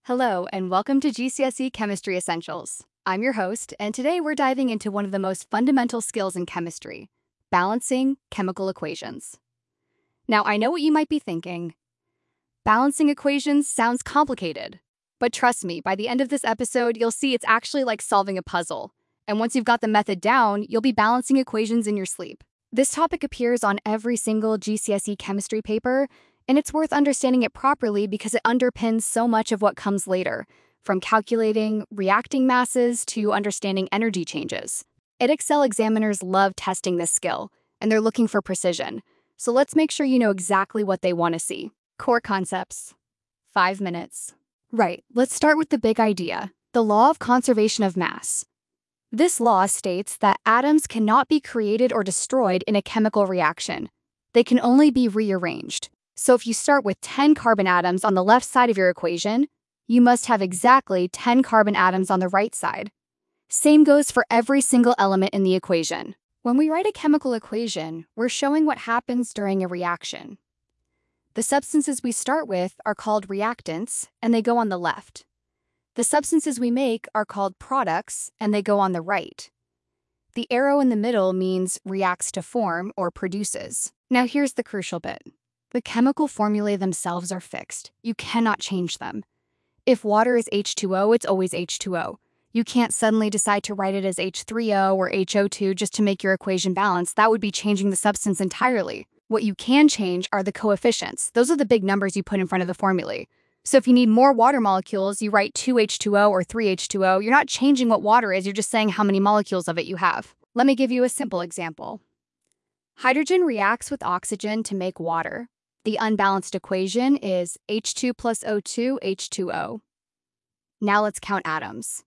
Hello, and welcome to GCSE Chemistry Essentials. I'm your host, and today we're diving into one of the most fundamental skills in chemistry, balancing chemical equations. Now, I know what you might be thinking. Balancing equations sounds complicated, but trust me, by the end of this episode, you'll see it's actually like solving a puzzle. And once you've got the method down, you'll be balancing equations in your sleep. This topic appears on every single GCSE chemistry paper, and it's worth understanding it properly because it underpins so much of what comes later, from calculating reacting masses to understanding energy changes. Edexcel examiners love testing this skill, and they're looking for precision. So let's make sure you know exactly what they want to see. Core concepts. 5 minutes. Right, let's start with the big idea, the law of conservation of mass. This law states that atoms cannot be created or destroyed in a chemical reaction. They can only be rearranged. So if you start with 10 carbon atoms on the left side of your equation, you must have exactly 10 carbon atoms on the right side. Same goes for every single element in the equation. When we write a chemical equation, we're showing what happens during a reaction. The substances we start with are called reactants, and they go on the left. The substances we make are called products, and they go on the right. The arrow in the middle means reacts to form or produces. Now here's the crucial bit. The chemical formulae themselves are fixed. You cannot change them. If water is H2O, it's always H2O. You can't suddenly decide to write it as H3O or HO2 just to make your equation balance. That would be changing the substance entirely. What you can change are the coefficients. Those are the big numbers you put in front of the formulae. So if you need more water molecules, you write 2H2O or 3H2O. You're not changing what water is, you're just saying how many molecules of it you have. Let me give you a simple example. Hydrogen reacts with oxygen to make water. The unbalanced equation is H2 plus O2, H2O. Now let's count atoms.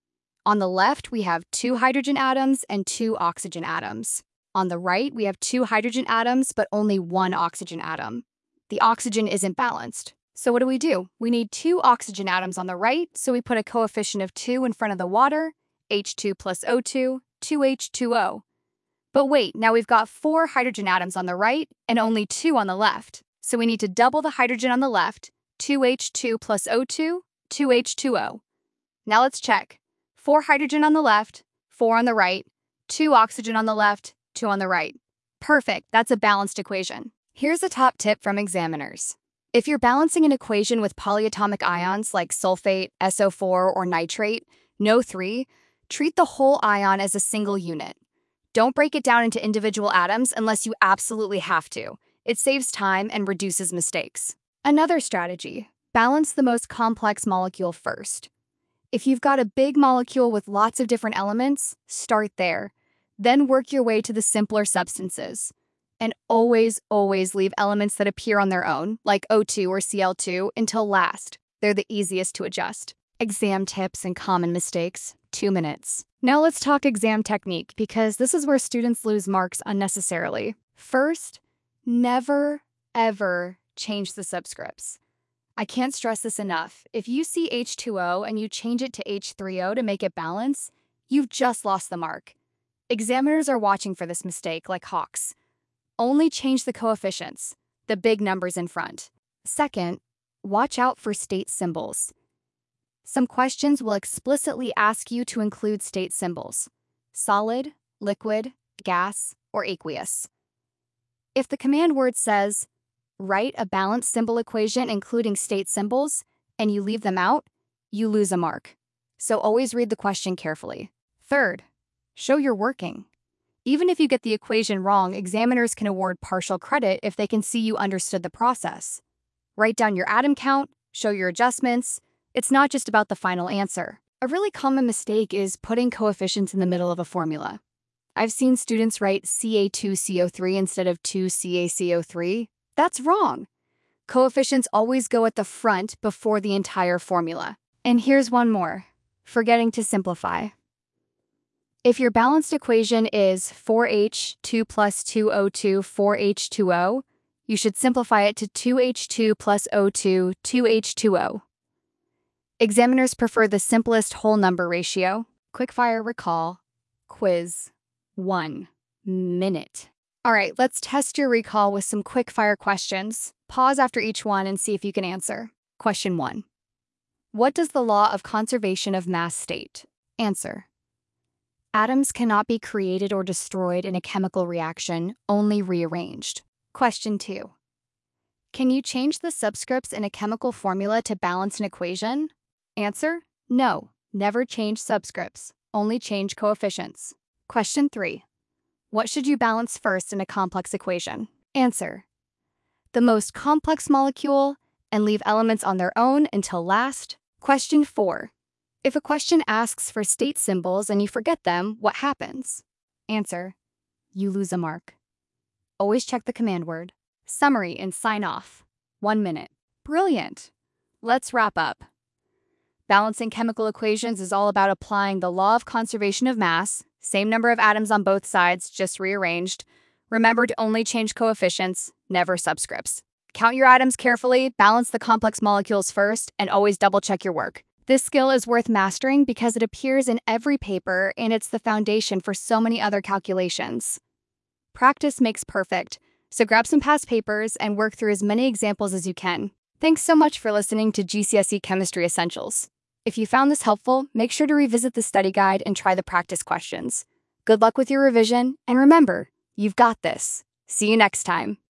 On the left, we have 2 hydrogen atoms and 2 oxygen atoms. On the right, we have 2 hydrogen atoms, but only 1 oxygen atom. The oxygen isn't balanced. So what do? We need 2 oxygen atoms on the right, so we put a coefficient of 2 in front of the water, H2 plus O2, 2H2O. But wait, now we've got 4 hydrogen atoms on the right and only 2 on the left. So we need to double the hydrogen on the left, 2H2 plus O2, 2H2O. Now let's check. 4 hydrogen on the left, 4 on the right, 2 oxygen on the left, 2 on the right. Perfect, that's a balanced equation. Here's a top tip from examiners. If you're balancing an equation with polyatomic ions like sulfate, SO4, or nitrate, NO3, treat the whole ion as a single unit. Don't break it down into individual atoms unless you absolutely have to. It saves time and reduces mistakes. Another strategy, balance the most complex molecule first. If you've got a big molecule with lots of different elements, start there. Then work your way to the simpler substances. And always leave elements that appear on their own, like O2 or Cl2, until last. They're the easiest to adjust. Exam tips and common mistakes, 2 minutes. Now let's talk exam technique, because this is where students lose marks unnecessarily. First, never, ever change the subscripts. I can't stress this enough. If you see H2O and you change it to H3O to make it balance, you've just lost the mark. Examiners are watching for this mistake like hawks. Only change the coefficients, the big numbers in front. Second, watch out for state symbols. Some questions will explicitly ask you to include state symbols: solid, liquid, gas, or aqueous. If the command word says, write a balanced symbol equation including state symbols, and you leave them out, you lose a mark. So always read the question carefully. Third, show you're working. Even if you get the equation wrong, examiners can award partial credit if they can see you understood the process. Write down your atom count, show your adjustments. It's not just about the final answer. A really common mistake is putting coefficients in the middle of a formula. I've seen students write Ca2CO3 instead of 2CaCO3. That's wrong. Coefficients always go at the front before the entire formula. And here's one more: forgetting to simplify. If your balanced equation is 4H2 plus 2O2, 4H2O, you should simplify it to 2H2 plus O2, 2H2O. Examiners prefer the simplest whole number ratio. Quickfire recall. Quiz. 1 minute. All right, let's test your recall with some quickfire questions. Pause after each one and see if you can answer. Question 1. What does the law of conservation of mass state? Answer. Atoms cannot be created or destroyed in a chemical reaction, only rearranged. Question 2. Can you change the subscripts in a chemical formula to balance an equation? Answer. No, never change subscripts, only change coefficients. Question 3. What should you balance first in a complex equation? Answer. The most complex molecule and leave elements on their own until last. Question 4. If a question asks for state symbols and you forget them, what happens? Answer. You lose a mark. Always check the command word. Summary and sign off. 1 minute. Brilliant. Let's wrap up. Balancing chemical equations is all about applying the law of conservation of mass, same number of atoms on both sides, just rearranged. Remember to only change coefficients, never subscripts. Count your atoms carefully, balance the complex molecules first, and always double-check your work. This skill is worth mastering because it appears in every paper and it's the foundation for so many other calculations. Practice makes perfect, so grab some past papers and work through as many examples as you can. Thanks so much for listening to GCSE Chemistry Essentials. If you found this helpful, make sure to revisit the study guide and try the practice questions. Good luck with your revision, and remember, you've got this. See you next time.